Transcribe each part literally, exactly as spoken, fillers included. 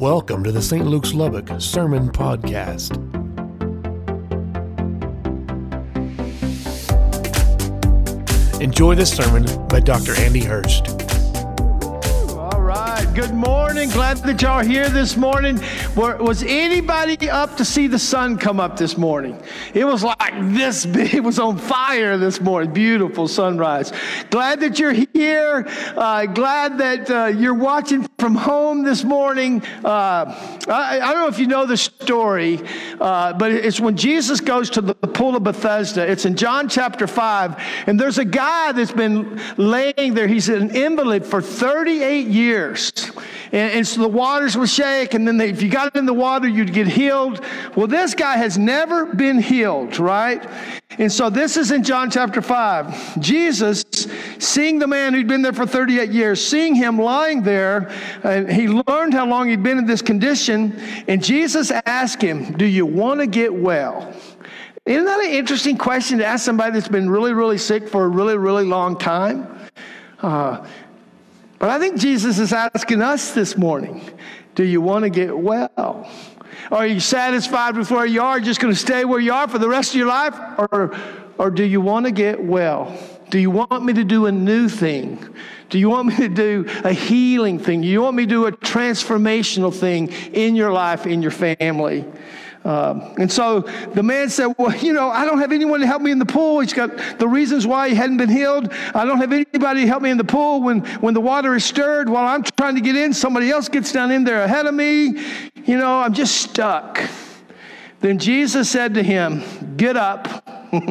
Welcome to the Saint Luke's Lubbock Sermon Podcast. Enjoy this sermon by Doctor Andy Hurst. All right. Good morning. Glad that y'all are here this morning. Was anybody up to see the sun come up this morning? It was like this big. It was on fire this morning. Beautiful sunrise. Glad that you're here. Uh, glad that uh, you're watching from home this morning. Uh, I, I don't know if you know the story, uh, but it's when Jesus goes to the pool of Bethesda. It's in John chapter five, and there's a guy that's been laying there. He's an invalid for thirty-eight years. And, and so the waters would shake, and then they, if you got in the water, you'd get healed. Well, this guy has never been healed, right? And so this is in John chapter five. Jesus, seeing the man who'd been there for thirty-eight years, seeing him lying there, and he learned how long he'd been in this condition, and Jesus asked him, "Do you want to get well?" Isn't that an interesting question to ask somebody that's been really, really sick for a really, really long time? Uh, but I think Jesus is asking us this morning, do you want to get well? Are you satisfied with where you are, just going to stay where you are for the rest of your life? Or, or do you want to get well? Do you want me to do a new thing? Do you want me to do a healing thing? Do you want me to do a transformational thing in your life, in your family? Um, and so the man said, well, you know, I don't have anyone to help me in the pool. He's got the reasons why he hadn't been healed. I don't have anybody to help me in the pool when, when the water is stirred. While I'm trying to get in, somebody else gets down in there ahead of me. You know, I'm just stuck. Then Jesus said to him, get up,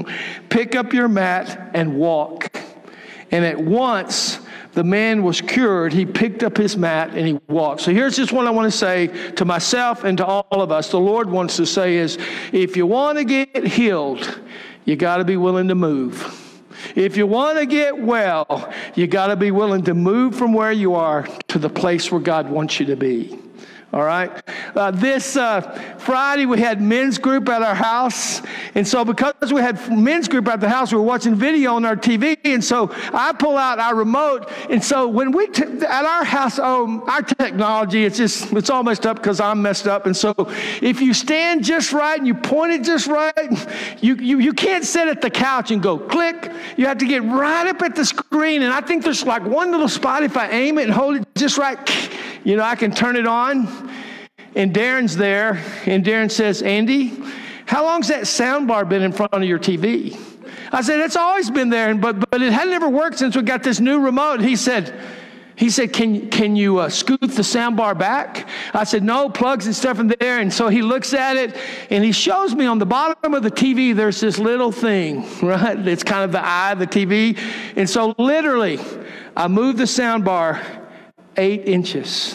pick up your mat, and walk. And at once the man was cured. He picked up his mat and he walked. So here's just what I want to say to myself and to all of us. The Lord wants to say is, if you want to get healed, you got to be willing to move. If you want to get well, you got to be willing to move from where you are to the place where God wants you to be. All right. Uh, this uh, Friday, we had men's group at our house. And so because we had men's group at the house, we were watching video on our T V. And so I pull out our remote. And so when we, t- at our house, oh, our technology, it's just, it's all messed up because I'm messed up. And so if you stand just right and you point it just right, you, you, you can't sit at the couch and go click. You have to get right up at the screen. And I think there's like one little spot, if I aim it and hold it just right, you know, I can turn it on. And Darren's there, and Darren says, Andy, how long's that sound bar been in front of your T V? I said, it's always been there, but but it hadn't ever worked since we got this new remote. He said, he said, can, can you uh, scoot the sound bar back? I said, no, plugs and stuff in there. And so he looks at it, and he shows me on the bottom of the T V, there's this little thing, right? It's kind of the eye of the T V. And so literally, I moved the sound bar eight inches.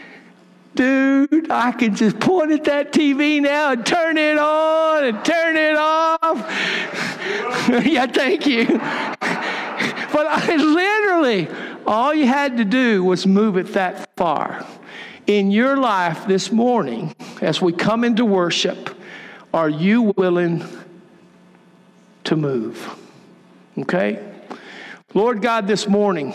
Dude, I can just point at that T V now and turn it on and turn it off. Yeah, thank you. But I literally, all you had to do was move it that far. In your life this morning, as we come into worship, are you willing to move? Okay? Lord God, this morning,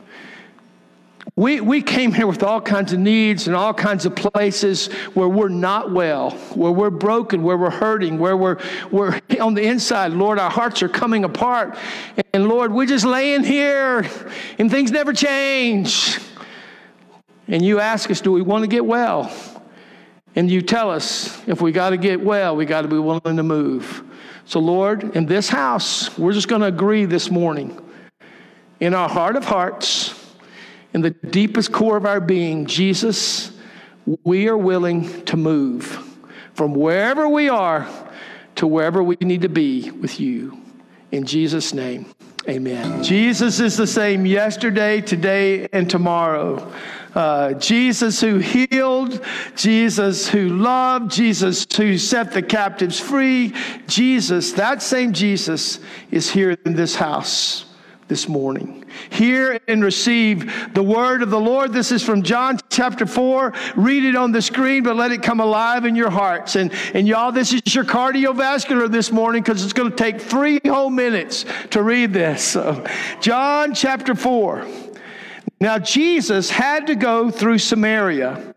We we came here with all kinds of needs and all kinds of places where we're not well, where we're broken, where we're hurting, where we're we're on the inside. Lord, our hearts are coming apart. And Lord, we're just laying here and things never change. And you ask us, do we want to get well? And you tell us, if we got to get well, we got to be willing to move. So Lord, in this house, we're just going to agree this morning, in our heart of hearts, in the deepest core of our being, Jesus, we are willing to move from wherever we are to wherever we need to be with you. In Jesus' name, amen. Jesus is the same yesterday, today, and tomorrow. Uh, Jesus who healed, Jesus who loved, Jesus who set the captives free. Jesus, that same Jesus, is here in this house this morning. Hear and receive the word of the Lord. This is from John chapter four. Read it on the screen, but let it come alive in your hearts. And, and y'all, this is your cardiovascular this morning because it's going to take three whole minutes to read this. So, John chapter four. Now Jesus had to go through Samaria.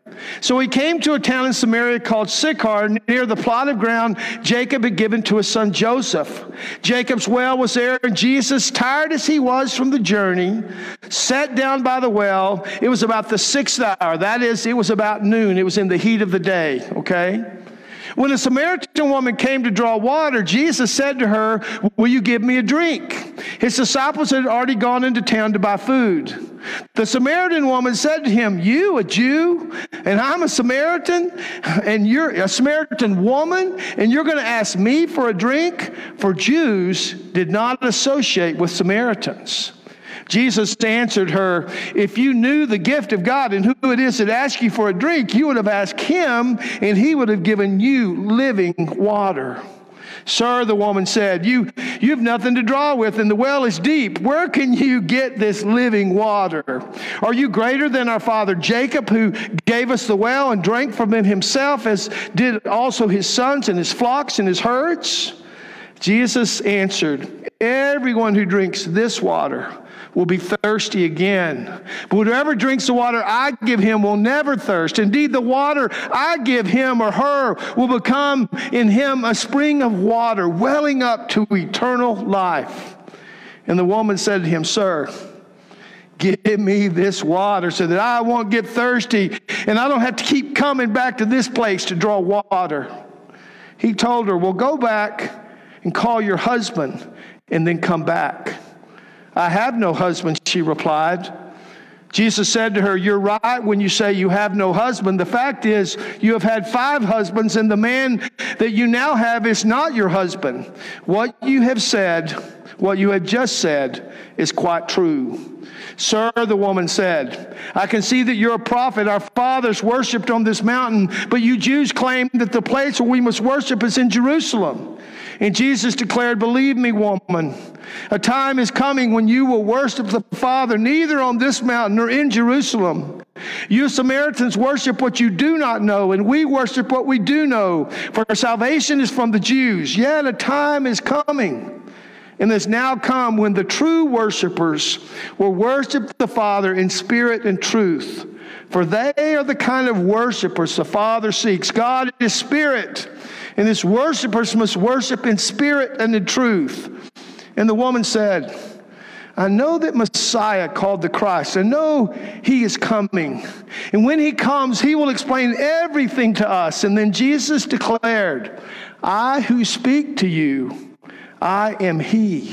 So he came to a town in Samaria called Sychar, near the plot of ground Jacob had given to his son Joseph. Jacob's well was there, and Jesus, tired as he was from the journey, sat down by the well. It was about the sixth hour. That is, it was about noon. It was in the heat of the day, okay? When a Samaritan woman came to draw water, Jesus said to her, "Will you give me a drink?" His disciples had already gone into town to buy food. The Samaritan woman said to him, "You, a Jew, and I'm a Samaritan, and you're a Samaritan woman, and you're going to ask me for a drink?" For Jews did not associate with Samaritans. Jesus answered her, "If you knew the gift of God and who it is that asks you for a drink, you would have asked him, and he would have given you living water." "Sir," the woman said, you, you have nothing to draw with, and the well is deep. Where can you get this living water? Are you greater than our father Jacob, who gave us the well and drank from it himself, as did also his sons and his flocks and his herds?" Jesus answered, "Everyone who drinks this water will be thirsty again. But whoever drinks the water I give him will never thirst. Indeed, the water I give him or her will become in him a spring of water, welling up to eternal life." And the woman said to him, "Sir, give me this water so that I won't get thirsty and I don't have to keep coming back to this place to draw water." He told her, "Well, go back and call your husband and then come back." "I have no husband," she replied. Jesus said to her, "You're right when you say you have no husband. The fact is, you have had five husbands, and the man that you now have is not your husband. What you have said, what you have just said, is quite true." "Sir," the woman said, "I can see that you're a prophet. Our fathers worshipped on this mountain, but you Jews claim that the place where we must worship is in Jerusalem." And Jesus declared, "Believe me, woman, a time is coming when you will worship the Father neither on this mountain nor in Jerusalem. You Samaritans worship what you do not know, and we worship what we do know, for our salvation is from the Jews. Yet a time is coming, and has now come, when the true worshipers will worship the Father in spirit and truth. For they are the kind of worshipers the Father seeks. God is spirit, and his worshipers must worship in spirit and in truth." And the woman said, "I know that Messiah, called the Christ, I know he is coming. And when he comes, he will explain everything to us." And then Jesus declared, "I who speak to you, I am he."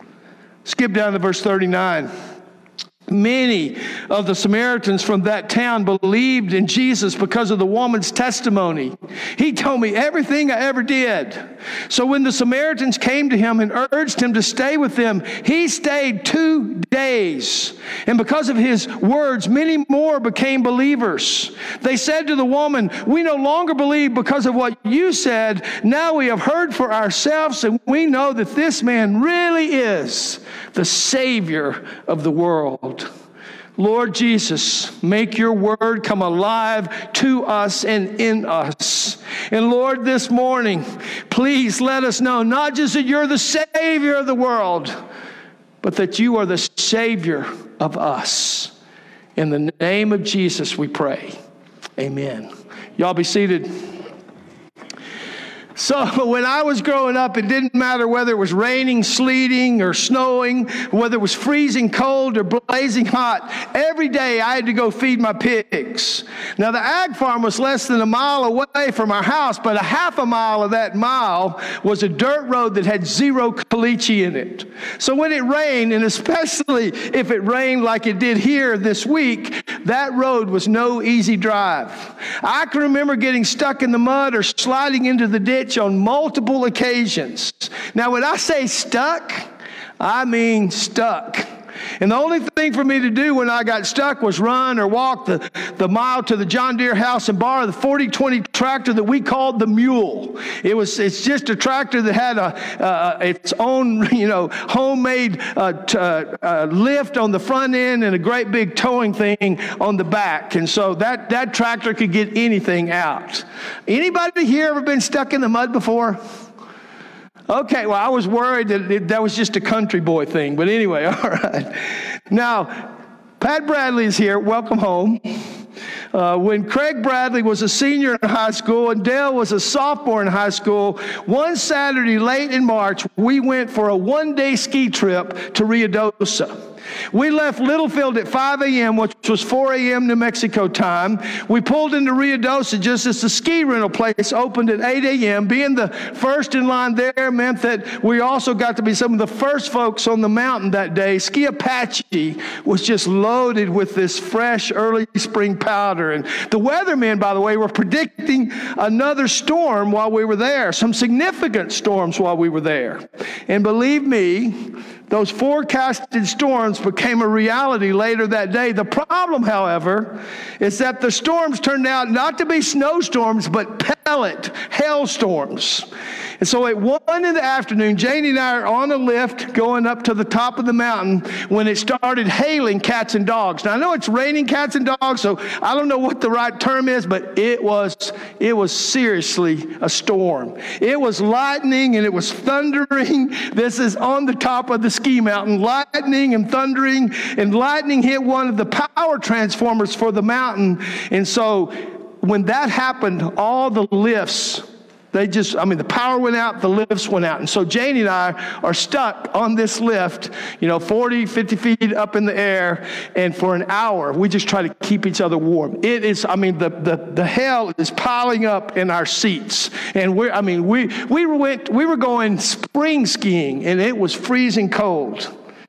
Skip down to verse thirty-nine. Many of the Samaritans from that town believed in Jesus because of the woman's testimony. "He told me everything I ever did." So when the Samaritans came to him and urged him to stay with them, he stayed two days. And because of his words, many more became believers. They said to the woman, "We no longer believe because of what you said. Now we have heard for ourselves, and we know that this man really is the Savior of the world." Lord Jesus, make your word come alive to us and in us. And Lord, this morning, please let us know not just that you're the Savior of the world, but that you are the Savior of us. In the name of Jesus, we pray. Amen. Y'all be seated. So when I was growing up, it didn't matter whether it was raining, sleeting, or snowing, whether it was freezing cold or blazing hot. Every day I had to go feed my pigs. Now the ag farm was less than a mile away from our house, but a half a mile of that mile was a dirt road that had zero caliche in it. So when it rained, and especially if it rained like it did here this week, that road was no easy drive. I can remember getting stuck in the mud or sliding into the ditch on multiple occasions. Now, when I say stuck, I mean stuck. And the only thing for me to do when I got stuck was run or walk the, the mile to the John Deere house and borrow the forty twenty tractor that we called the Mule. It was, it's just a tractor that had a, uh, its own, you know, homemade uh, t- uh, lift on the front end and a great big towing thing on the back. And so that, that tractor could get anything out. Anybody here ever been stuck in the mud before? Okay, well, I was worried that it, that was just a country boy thing. But anyway, all right. Now, Pat Bradley is here. Welcome home. Uh, when Craig Bradley was a senior in high school and Dale was a sophomore in high school, one Saturday late in March, we went for a one-day ski trip to Ruidoso. We left Littlefield at five a.m., which was four a.m. New Mexico time. We pulled into Ruidoso just as the ski rental place opened at eight a.m. Being the first in line there meant that we also got to be some of the first folks on the mountain that day. Ski Apache was just loaded with this fresh early spring powder. And the weathermen, by the way, were predicting another storm while we were there, some significant storms while we were there. And believe me, those forecasted storms became a reality later that day. The problem, however, is that the storms turned out not to be snowstorms, but pellet hailstorms. And so at one in the afternoon, Janie and I are on a lift going up to the top of the mountain when it started hailing cats and dogs. Now, I know it's raining cats and dogs, so I don't know what the right term is, but it was, it was seriously a storm. It was lightning and it was thundering. This is on the top of the ski mountain, lightning and thundering, and lightning hit one of the power transformers for the mountain. And so when that happened, all the lifts, they just, I mean, the power went out, the lifts went out. And so Janie and I are stuck on this lift, you know, forty, fifty feet up in the air. And for an hour, we just try to keep each other warm. It is, I mean, the, the, the hell is piling up in our seats. And we're, I mean, we, we went, we were going spring skiing and it was freezing cold.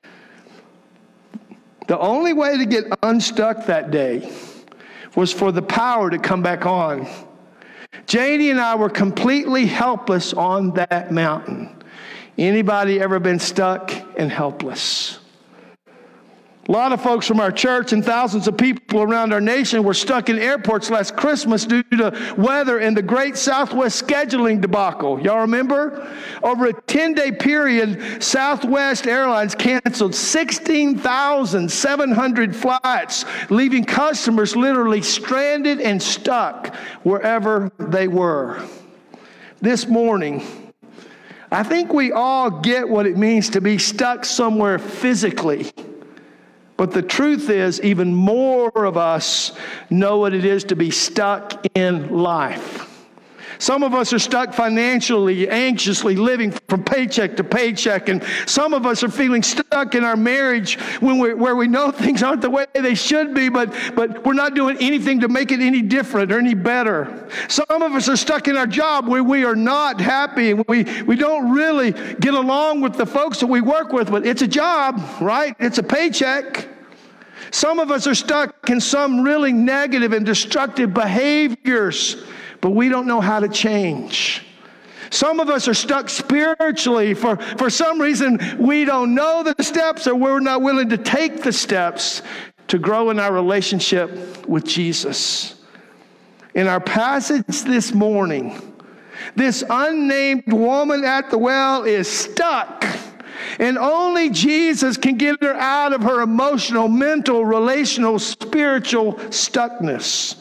The only way to get unstuck that day was for the power to come back on. Janie and I were completely helpless on that mountain. Anybody ever been stuck and helpless? A lot of folks from our church and thousands of people around our nation were stuck in airports last Christmas due to weather and the great Southwest scheduling debacle. Y'all remember? Over a ten-day period, Southwest Airlines canceled sixteen thousand seven hundred flights, leaving customers literally stranded and stuck wherever they were. This morning, I think we all get what it means to be stuck somewhere physically. But the truth is, even more of us know what it is to be stuck in life. Some of us are stuck financially, anxiously living from paycheck to paycheck. And some of us are feeling stuck in our marriage when we're, where we know things aren't the way they should be, but, but we're not doing anything to make it any different or any better. Some of us are stuck in our job where we are not happy and we, we don't really get along with the folks that we work with, but it's a job, right? It's a paycheck. Some of us are stuck in some really negative and destructive behaviors, but we don't know how to change. Some of us are stuck spiritually. For, for some reason, we don't know the steps or we're not willing to take the steps to grow in our relationship with Jesus. In our passage this morning, this unnamed woman at the well is stuck. And only Jesus can get her out of her emotional, mental, relational, spiritual stuckness.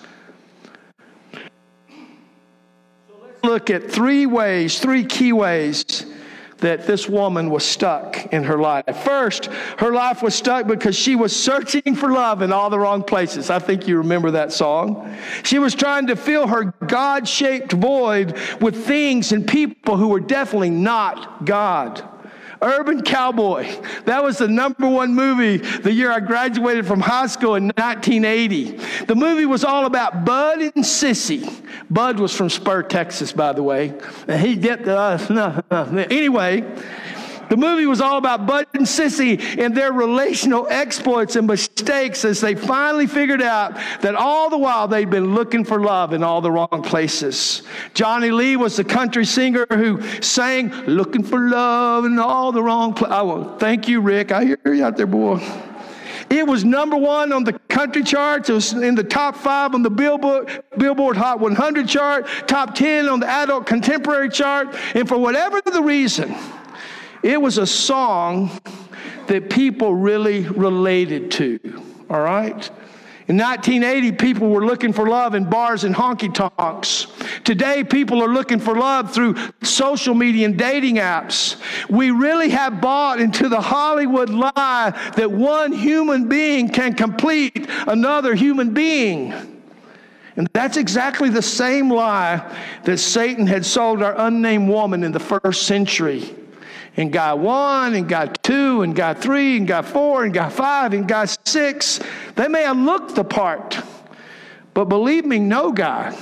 So let's look at three ways, three key ways that this woman was stuck in her life. First, her life was stuck because she was searching for love in all the wrong places. I think you remember that song. She was trying to fill her God-shaped void with things and people who were definitely not God. Urban Cowboy. That was the number one movie the year I graduated from high school in nineteen eighty. The movie was all about Bud and Sissy. Bud was from Spur, Texas, by the way. And he get the, uh, no, no. Anyway, the movie was all about Bud and Sissy and their relational exploits and mistakes as they finally figured out that all the while they'd been looking for love in all the wrong places. Johnny Lee was the country singer who sang, "Looking for love in all the wrong places." Oh, thank you, Rick. I hear you out there, boy. It was number one on the country charts. It was in the top five on the Billboard, Billboard Hot one hundred chart, top ten on the adult contemporary chart. And for whatever the reason, it was a song that people really related to, all right? In nineteen eighty, people were looking for love in bars and honky-tonks. Today, people are looking for love through social media and dating apps. We really have bought into the Hollywood lie that one human being can complete another human being. And that's exactly the same lie that Satan had sold our unnamed woman in the first century. And God one, and God two, and God three, and God four, and God five, and God six. They may have looked the part. But believe me, no guy,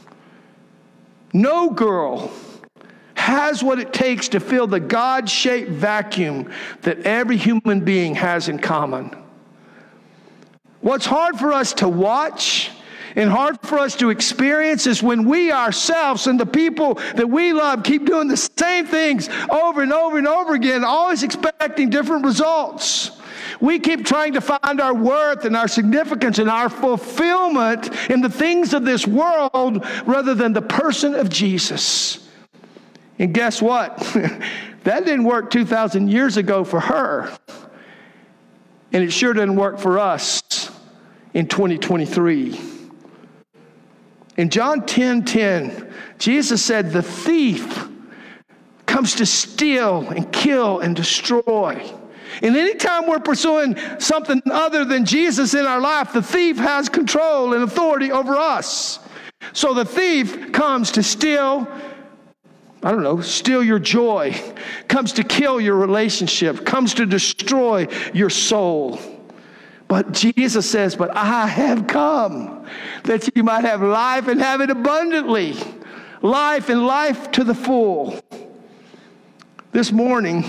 no girl has what it takes to fill the God-shaped vacuum that every human being has in common. What's hard for us to watch and hard for us to experience is when we ourselves and the people that we love keep doing the same things over and over and over again, always expecting different results. We keep trying to find our worth and our significance and our fulfillment in the things of this world rather than the person of Jesus. And guess what? That didn't work two thousand years ago for her. And it sure didn't work for us in twenty twenty-three. In John ten ten, Jesus said, the thief comes to steal and kill and destroy. And anytime we're pursuing something other than Jesus in our life, the thief has control and authority over us. So the thief comes to steal, I don't know, steal your joy, comes to kill your relationship, comes to destroy your soul. But Jesus says, but I have come that you might have life and have it abundantly. Life and life to the full. This morning,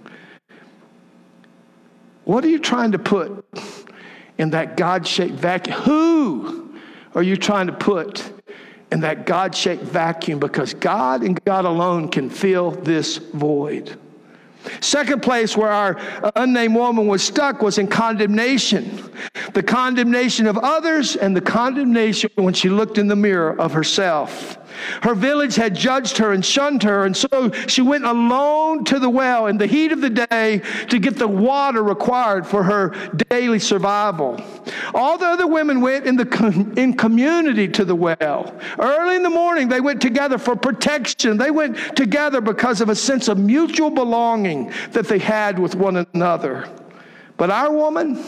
what are you trying to put in that God-shaped vacuum? Who are you trying to put in that God-shaped vacuum? Because God and God alone can fill this void. Second place where our unnamed woman was stuck was in condemnation. The condemnation of others and the condemnation when she looked in the mirror of herself. Her village had judged her and shunned her, and so she went alone to the well in the heat of the day to get the water required for her daily survival. All the other women went in the in community to the well. Early in the morning, they went together for protection. They went together because of a sense of mutual belonging that they had with one another. But our woman...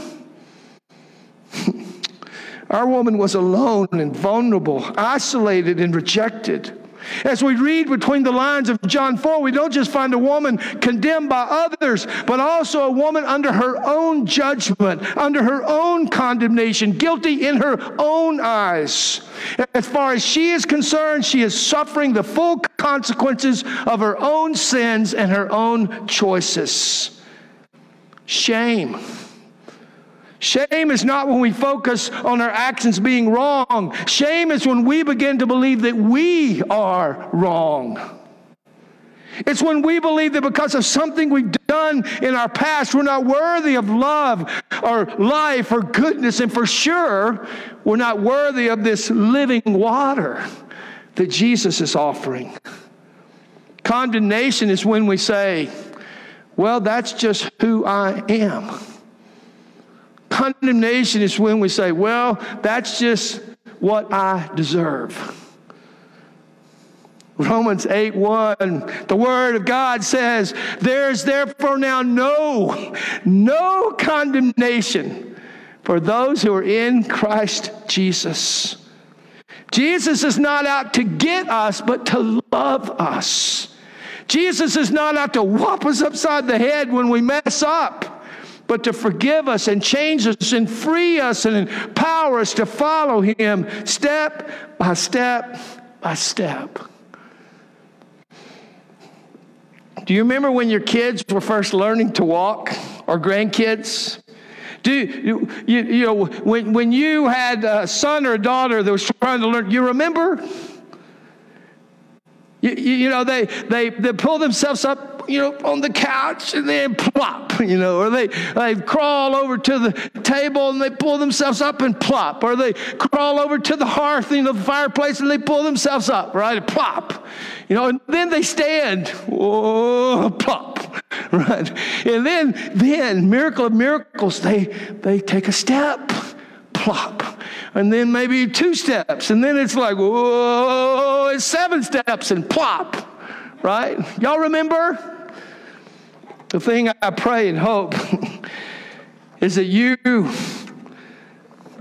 Our woman was alone and vulnerable, isolated and rejected. As we read between the lines of John four, we don't just find a woman condemned by others, but also a woman under her own judgment, under her own condemnation, guilty in her own eyes. As far as she is concerned, she is suffering the full consequences of her own sins and her own choices. Shame. Shame is not when we focus on our actions being wrong. Shame is when we begin to believe that we are wrong. It's when we believe that because of something we've done in our past, we're not worthy of love or life or goodness, and for sure, we're not worthy of this living water that Jesus is offering. Condemnation is when we say, well, that's just who I am. Condemnation is when we say, well, that's just what I deserve. Romans eight one, the Word of God says, there is therefore now no, no condemnation for those who are in Christ Jesus. Jesus is not out to get us, but to love us. Jesus is not out to whop us upside the head when we mess up, but to forgive us and change us and free us and empower us to follow Him step by step by step. Do you remember when your kids were first learning to walk, or grandkids? Do you, you, you know, when, when you had a son or a daughter that was trying to learn, you remember? You, you know, they, they, they pull themselves up, you know, on the couch and then plop, you know, or they, they crawl over to the table and they pull themselves up and plop, or they crawl over to the hearth, you know, the fireplace, and they pull themselves up, right, and plop, you know, and then they stand, whoa, plop, right, and then, then, miracle of miracles, they, they take a step, plop. And then maybe two steps. And then it's like, whoa, it's seven steps and plop. Right? Y'all remember? The thing I pray and hope is that you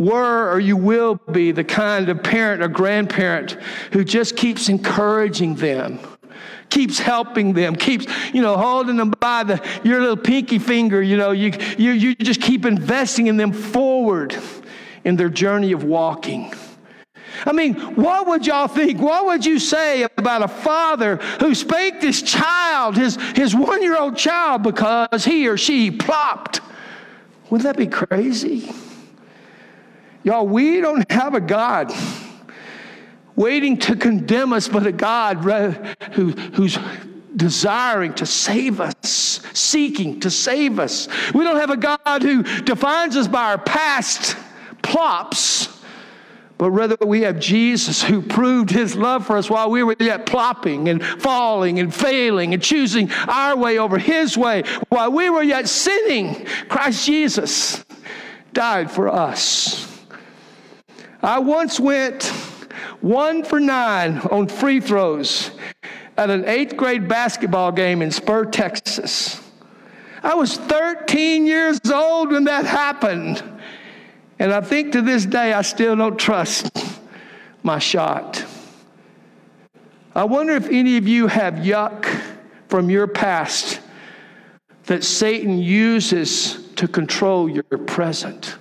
were or you will be the kind of parent or grandparent who just keeps encouraging them, keeps helping them, keeps, you know, holding them by the your little pinky finger, you know, you you you just keep investing in them forward in their journey of walking. I mean, what would y'all think? What would you say about a father who spanked his child, his, his one-year-old child, because he or she plopped? Wouldn't that be crazy? Y'all, we don't have a God waiting to condemn us, but a God who, who's desiring to save us, seeking to save us. We don't have a God who defines us by our past plops, but rather we have Jesus who proved his love for us while we were yet plopping and falling and failing and choosing our way over his way. While we were yet sinning, Christ Jesus died for us. I once went one for nine on free throws at an eighth grade basketball game in Spur, Texas. I was thirteen years old when that happened. And I think to this day, I still don't trust my shot. I wonder if any of you have yuck from your past that Satan uses to control your present.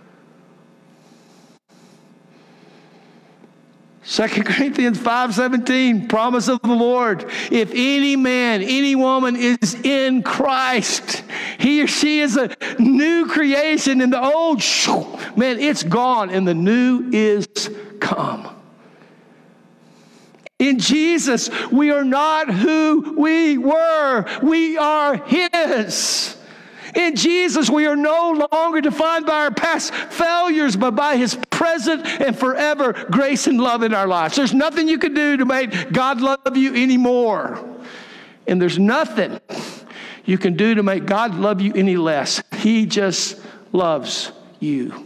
Second Corinthians five seventeen, promise of the Lord. If any man, any woman is in Christ, he or she is a new creation, and the old, man, it's gone, and the new is come. In Jesus, we are not who we were. We are his. In Jesus, we are no longer defined by our past failures, but by his present and forever grace and love in our lives. There's nothing you can do to make God love you anymore. And there's nothing you can do to make God love you any less. He just loves you.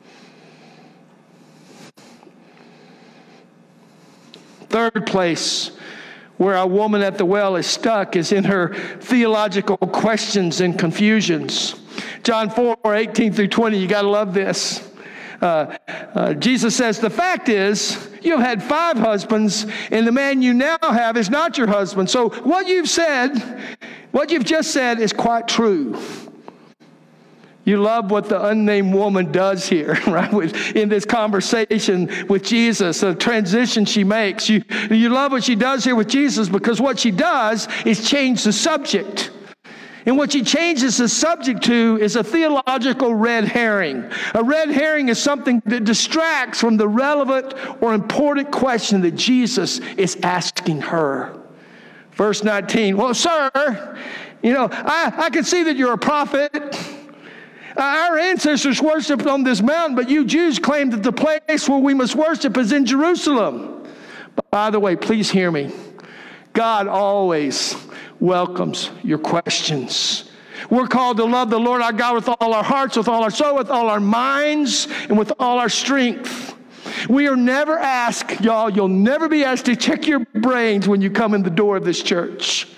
Third place where a woman at the well is stuck is in her theological questions and confusions. John four, eighteen through twenty, you got to love this. Uh, uh, Jesus says, the fact is, you've had five husbands, and the man you now have is not your husband. So what you've said, what you've just said is quite true. You love what the unnamed woman does here, right? In this conversation with Jesus, the transition she makes. You, you love what she does here with Jesus because what she does is change the subject. And what she changes the subject to is a theological red herring. A red herring is something that distracts from the relevant or important question that Jesus is asking her. Verse nineteen, well, sir, you know, I, I can see that you're a prophet. Our ancestors worshiped on this mountain, but you Jews claim that the place where we must worship is in Jerusalem. But by the way, please hear me. God always welcomes your questions. We're called to love the Lord our God with all our hearts, with all our soul, with all our minds, and with all our strength. We are never asked, y'all, you'll never be asked to check your brains when you come in the door of this church.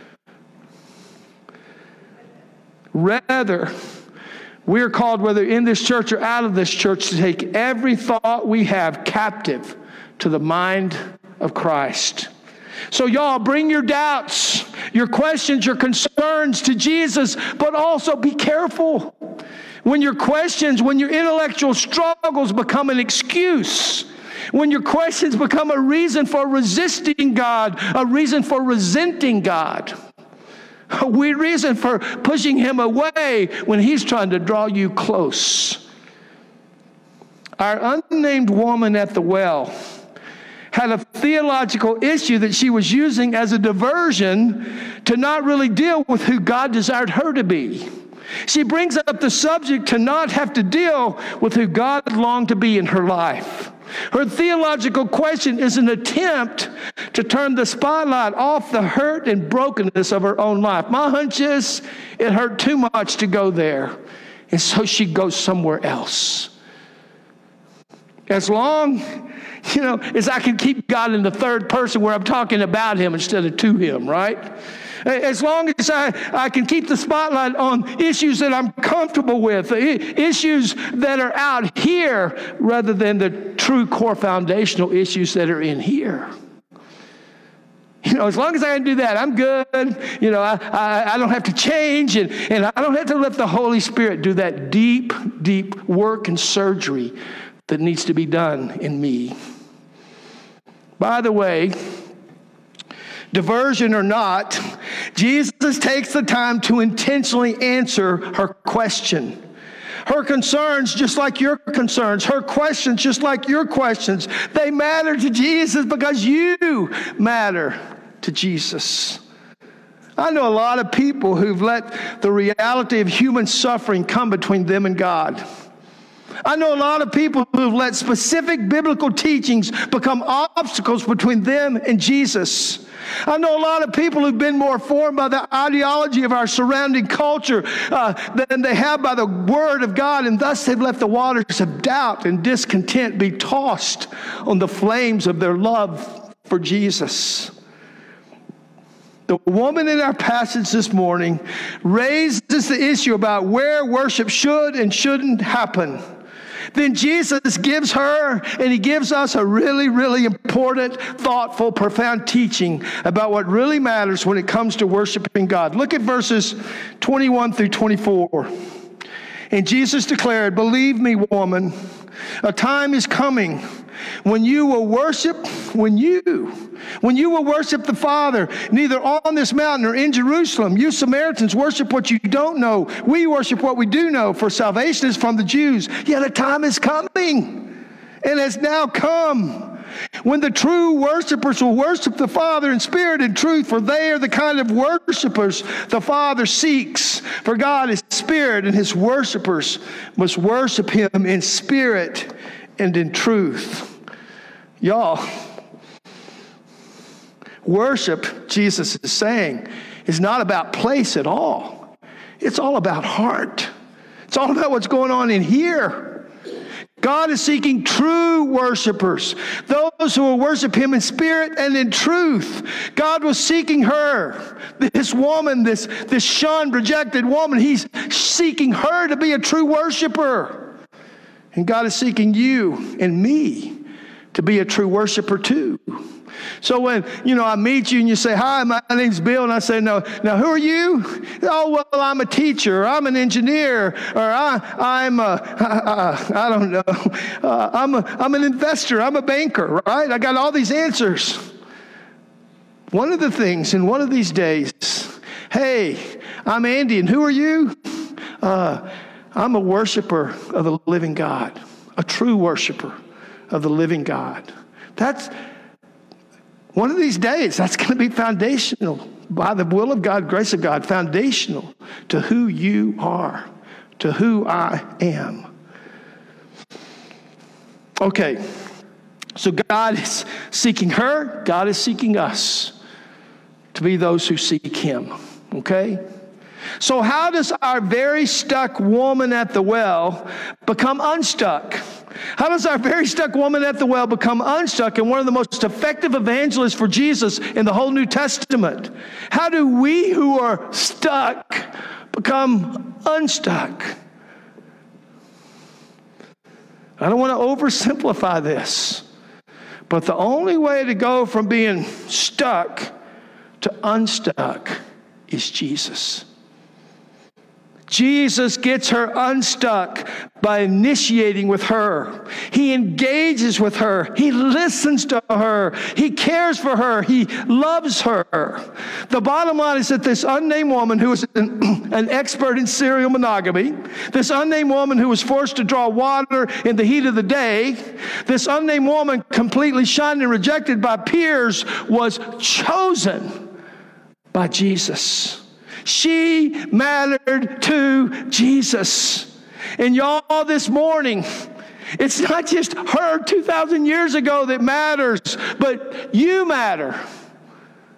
Rather, we are called, whether in this church or out of this church, to take every thought we have captive to the mind of Christ. So y'all, bring your doubts, your questions, your concerns to Jesus, but also be careful. When your questions, when your intellectual struggles become an excuse, when your questions become a reason for resisting God, a reason for resenting God, a weird reason for pushing him away when he's trying to draw you close. Our unnamed woman at the well had a theological issue that she was using as a diversion to not really deal with who God desired her to be. She brings up the subject to not have to deal with who God longed to be in her life. Her theological question is an attempt to turn the spotlight off the hurt and brokenness of her own life. My hunch is it hurt too much to go there, and so she goes somewhere else. As long, you know, as I can keep God in the third person where I'm talking about him instead of to him, right? As long as I, I can keep the spotlight on issues that I'm comfortable with, issues that are out here rather than the true core foundational issues that are in here. You know, as long as I can do that, I'm good. You know, I, I, I don't have to change, and, and I don't have to let the Holy Spirit do that deep, deep work and surgery that needs to be done in me. By the way, diversion or not, Jesus takes the time to intentionally answer her question. Her concerns, just like your concerns. Her questions, just like your questions. They matter to Jesus because you matter to Jesus. I know a lot of people who've let the reality of human suffering come between them and God. I know a lot of people who've let specific biblical teachings become obstacles between them and Jesus. I know a lot of people who've been more formed by the ideology of our surrounding culture uh, than they have by the Word of God, and thus they've let the waters of doubt and discontent be tossed on the flames of their love for Jesus. The woman in our passage this morning raises the issue about where worship should and shouldn't happen. Then Jesus gives her and he gives us a really, really important, thoughtful, profound teaching about what really matters when it comes to worshiping God. Look at verses twenty-one through twenty-four. And Jesus declared, "Believe me, woman, a time is coming when you will worship, when you, when you will worship the Father, neither on this mountain or in Jerusalem. You Samaritans worship what you don't know. We worship what we do know, for salvation is from the Jews. Yet a time is coming, and has now come, when the true worshipers will worship the Father in spirit and truth, for they are the kind of worshipers the Father seeks. For God is spirit, and his worshipers must worship him in spirit and in truth." Y'all, worship, Jesus is saying, is not about place at all. It's all about heart. It's all about what's going on in here. God is seeking true worshipers, those who will worship him in spirit and in truth. God was seeking her, this woman, this, this shunned, rejected woman. He's seeking her to be a true worshiper. And God is seeking you and me to be a true worshiper too. So when, you know, I meet you and you say, "Hi, my name's Bill," and I say, no, now who are you? "Oh, well, I'm a teacher, or I'm an engineer, or I, I'm a, I, I, I don't know, uh, I'm, a, I'm an investor, I'm a banker," right? I got all these answers. One of the things in one of these days, "Hey, I'm Andy, and who are you?" Uh, I'm a worshiper of the living God, a true worshiper of the living God. That's one of these days, that's going to be foundational, by the will of God, grace of God, foundational to who you are, to who I am. Okay, so God is seeking her, God is seeking us to be those who seek him, okay? So how does our very stuck woman at the well become unstuck? How does our very stuck woman at the well become unstuck and one of the most effective evangelists for Jesus in the whole New Testament? How do we who are stuck become unstuck? I don't want to oversimplify this, but the only way to go from being stuck to unstuck is Jesus. Jesus gets her unstuck by initiating with her. He engages with her. He listens to her. He cares for her. He loves her. The bottom line is that this unnamed woman who was an, an expert in serial monogamy, this unnamed woman who was forced to draw water in the heat of the day, this unnamed woman completely shunned and rejected by peers, was chosen by Jesus. She mattered to Jesus. And y'all, this morning, it's not just her two thousand years ago that matters, but you matter.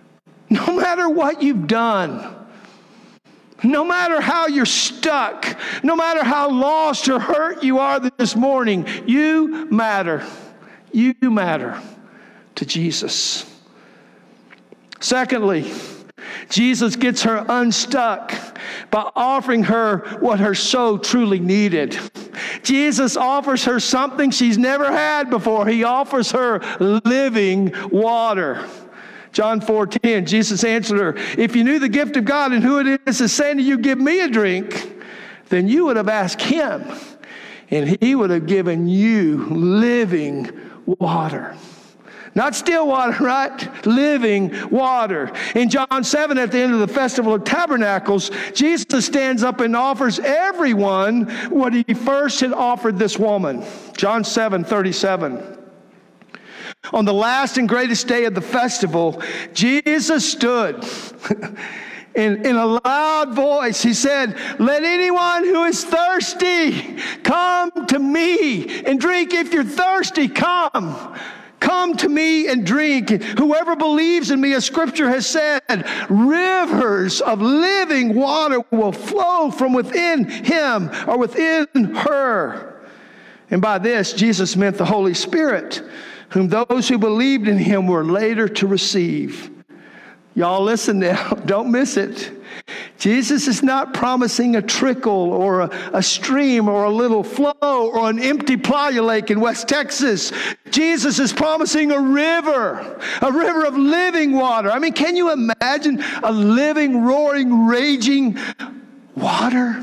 No matter what you've done, no matter how you're stuck, No matter how lost or hurt you are this morning, you matter. You matter to Jesus. Secondly, Jesus gets her unstuck by offering her what her soul truly needed. Jesus offers her something she's never had before. He offers her living water. John four ten, Jesus answered her, if you knew the gift of God and who it is that's saying to you, give me a drink, then you would have asked him, and he would have given you living water. Not still water, right? Living water. In John seven, at the end of the Festival of Tabernacles, Jesus stands up and offers everyone what he first had offered this woman. John seven thirty-seven. On the last and greatest day of the festival, Jesus stood in, in a loud voice. He said, let anyone who is thirsty come to me and drink. If you're thirsty, come. Come to me and drink. Whoever believes in me, as Scripture has said, rivers of living water will flow from within him or within her. And by this, Jesus meant the Holy Spirit, whom those who believed in him were later to receive. Y'all listen now. Don't miss it. Jesus is not promising a trickle or a, a stream or a little flow or an empty playa lake in West Texas. Jesus is promising a river, a river of living water. I mean, can you imagine a living, roaring, raging water?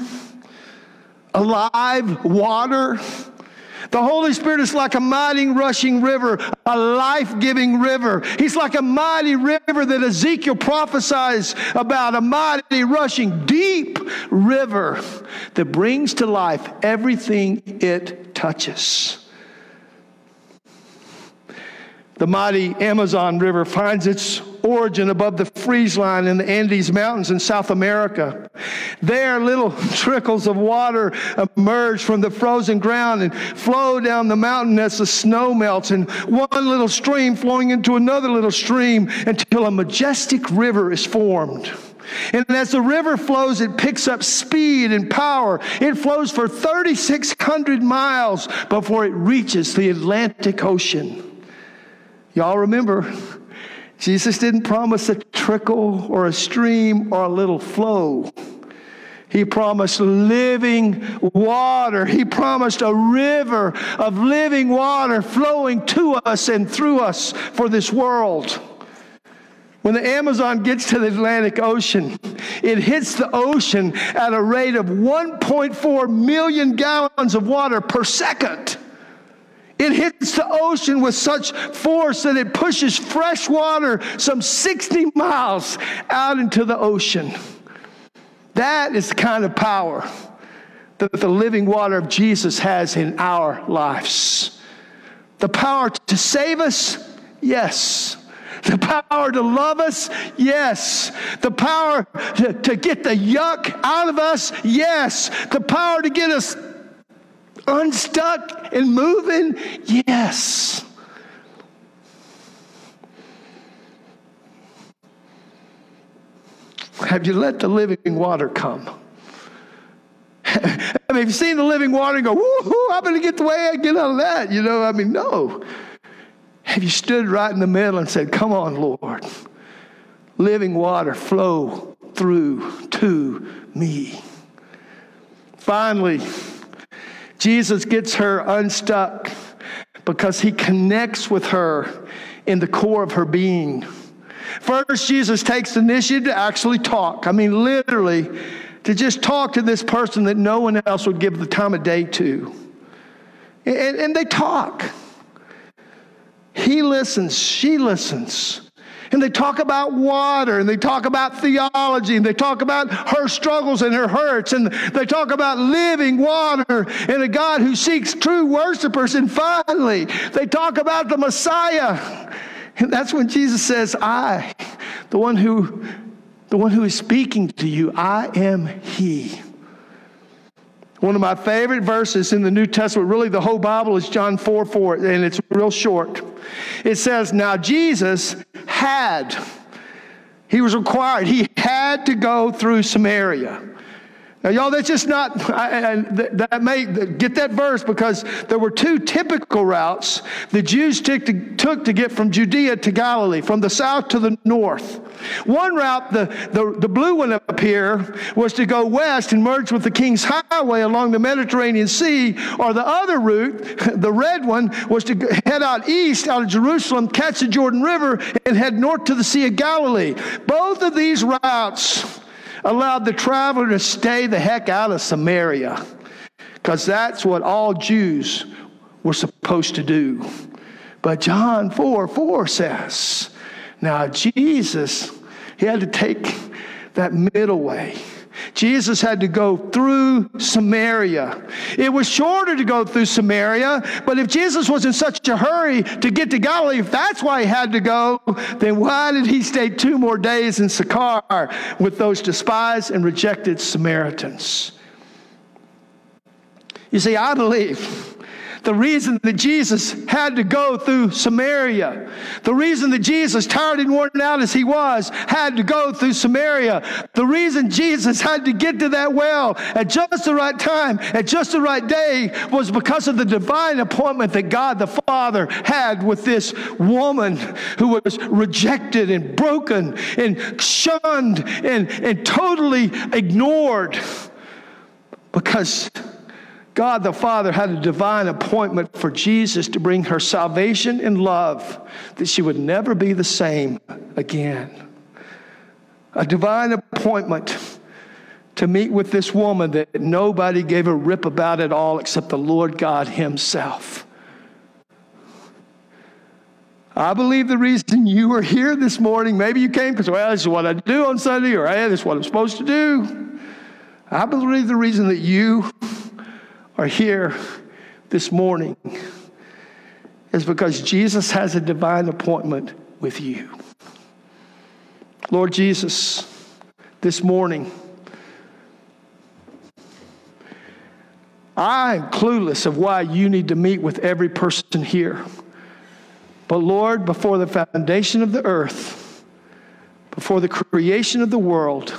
Alive water? The Holy Spirit is like a mighty rushing river, a life-giving river. He's like a mighty river that Ezekiel prophesies about, a mighty rushing deep river that brings to life everything it touches. The mighty Amazon River finds its origin above the freeze line in the Andes Mountains in South America. There, little trickles of water emerge from the frozen ground and flow down the mountain as the snow melts, and one little stream flowing into another little stream until a majestic river is formed. And as the river flows, it picks up speed and power. It flows for thirty-six hundred miles before it reaches the Atlantic Ocean. Y'all remember, Jesus didn't promise a trickle or a stream or a little flow. He promised living water. He promised a river of living water flowing to us and through us for this world. When the Amazon gets to the Atlantic Ocean, it hits the ocean at a rate of one point four million gallons of water per second. It hits the ocean with such force that it pushes fresh water some sixty miles out into the ocean. That is the kind of power that the living water of Jesus has in our lives. The power to save us, yes. The power to love us, yes. The power to, to get the yuck out of us, yes. The power to get us unstuck and moving, yes. Have you let the living water come? I mean, have you seen the living water and go, woo-hoo, I'm going to get the way I get out of that? You know, I mean, no. Have you stood right in the middle and said, come on, Lord, living water flow through to me. Finally, Jesus gets her unstuck because he connects with her in the core of her being. First, Jesus takes the initiative to actually talk. I mean, literally, to just talk to this person that no one else would give the time of day to. And, and they talk. He listens, she listens. And they talk about water, and they talk about theology, and they talk about her struggles and her hurts, and they talk about living water and a God who seeks true worshipers. And finally, they talk about the Messiah. And that's when Jesus says, I, the one who, the one who is speaking to you, I am he. One of my favorite verses in the New Testament, really the whole Bible, is John four four, and it's real short. It says, now Jesus had, he was required, he had to go through Samaria. Now, y'all, that's just not, I, I, that may, get that verse, because there were two typical routes the Jews took to, took to get from Judea to Galilee, from the south to the north. One route, the, the, the blue one up here, was to go west and merge with the King's Highway along the Mediterranean Sea, or the other route, the red one, was to head out east out of Jerusalem, catch the Jordan River, and head north to the Sea of Galilee. Both of these routes allowed the traveler to stay the heck out of Samaria, because that's what all Jews were supposed to do. But John four four says, now Jesus, he had to take that middle way. Jesus had to go through Samaria. It was shorter to go through Samaria, but if Jesus was in such a hurry to get to Galilee, if that's why he had to go, then why did he stay two more days in Sychar with those despised and rejected Samaritans? You see, I believe the reason that Jesus had to go through Samaria, the reason that Jesus, tired and worn out as he was, had to go through Samaria, the reason Jesus had to get to that well at just the right time, at just the right day, was because of the divine appointment that God the Father had with this woman who was rejected and broken and shunned and, and totally ignored, because God the Father had a divine appointment for Jesus to bring her salvation and love, that she would never be the same again. A divine appointment to meet with this woman that nobody gave a rip about at all except the Lord God himself. I believe the reason you are here this morning, maybe you came because, well, this is what I do on Sunday, or hey, this is what I'm supposed to do. I believe the reason that you are here this morning is because Jesus has a divine appointment with you. Lord Jesus, this morning, I'm clueless of why you need to meet with every person here. But Lord, before the foundation of the earth, before the creation of the world,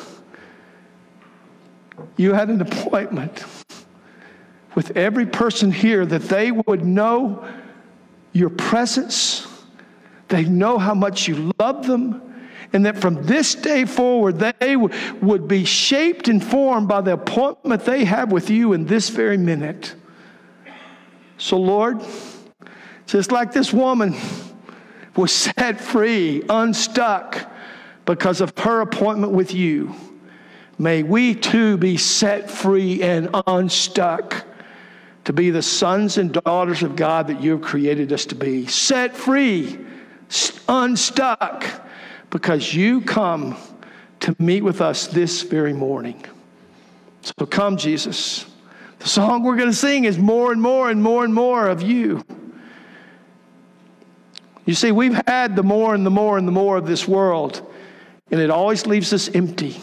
you had an appointment with every person here, that they would know your presence, they know how much you love them, and that from this day forward, they w- would be shaped and formed by the appointment they have with you in this very minute. So Lord, just like this woman was set free, unstuck, because of her appointment with you, may we too be set free and unstuck to be the sons and daughters of God that you have created us to be. Set free, unstuck, because you come to meet with us this very morning. So come, Jesus. The song we're going to sing is more and more and more and more of you. You see, we've had the more and the more and the more of this world, and it always leaves us empty.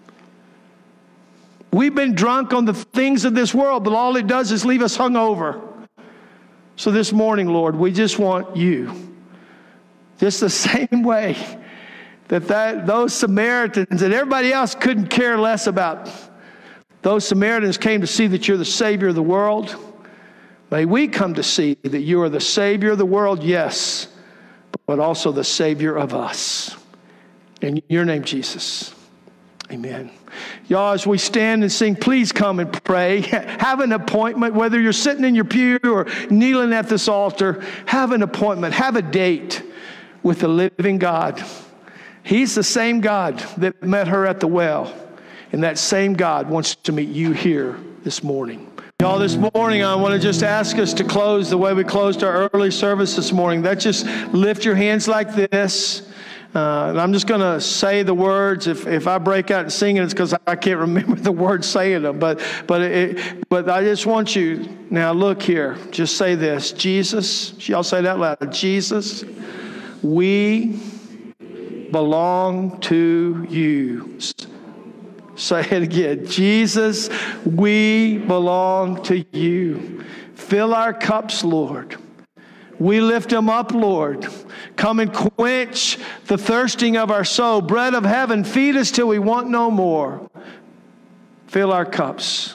We've been drunk on the things of this world, but all it does is leave us hungover. So this morning, Lord, we just want you. Just the same way that, that those Samaritans and everybody else couldn't care less about. Those Samaritans came to see that you're the Savior of the world. May we come to see that you are the Savior of the world, yes, but also the Savior of us. In your name, Jesus. Amen. Y'all, as we stand and sing, please come and pray. Have an appointment, whether you're sitting in your pew or kneeling at this altar. Have an appointment. Have a date with the living God. He's the same God that met her at the well. And that same God wants to meet you here this morning. Y'all, this morning, I want to just ask us to close the way we closed our early service this morning. That just lift your hands like this. Uh, and I'm just going to say the words. If if I break out and sing it, it's because I can't remember the words saying them. But but it, but I just want you, now look here. Just say this. Jesus, y'all say that loud. Jesus, we belong to you. Say it again. Jesus, we belong to you. Fill our cups, Lord. We lift them up, Lord. Come and quench the thirsting of our soul. Bread of heaven, feed us till we want no more. Fill our cups.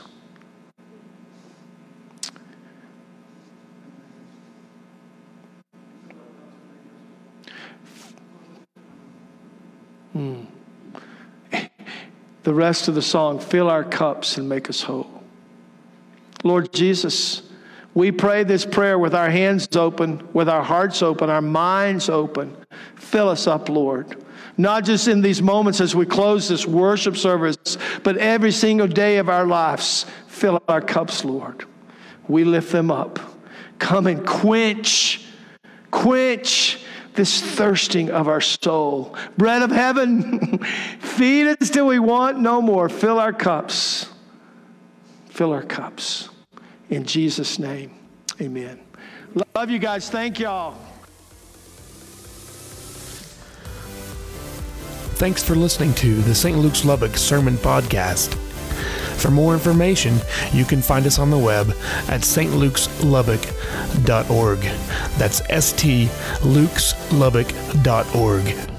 Hmm. The rest of the song, fill our cups and make us whole. Lord Jesus, we pray this prayer with our hands open, with our hearts open, our minds open. Fill us up, Lord. Not just in these moments as we close this worship service, but every single day of our lives. Fill our cups, Lord. We lift them up. Come and quench, quench this thirsting of our soul. Bread of heaven, feed us till we want no more. Fill our cups. Fill our cups. In Jesus' name, amen. Love you guys. Thank y'all. Thanks for listening to the Saint Luke's Lubbock Sermon Podcast. For more information, you can find us on the web at s t lukes lubbock dot org. That's S T Lukes Lubbock dot org.